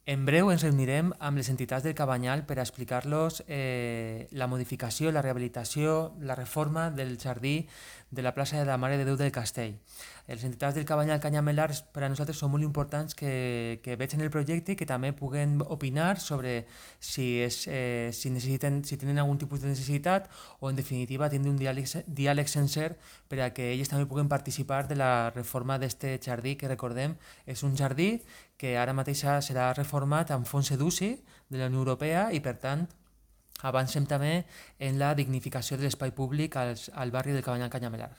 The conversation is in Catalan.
En breu ens reunirem amb les entitats del Cabanyal per a explicar-los la modificació, la rehabilitació, la reforma del jardí de la plaça de la Mare de Déu del Castell. Les entitats del Cabanyal Canyamelar per a nosaltres són molt importants que vegin el projecte i que també puguen opinar sobre si tenen algun tipus de necessitat o en definitiva tindre un diàleg sencer per a que ells també puguen participar de la reforma d'aquest jardí que recordem és un jardí que ara mateix serà reformat amb fons EDUSI de la Unió Europea i, per tant, avancem també en la dignificació de l'espai públic al barri del Cabanyal Canyamelar.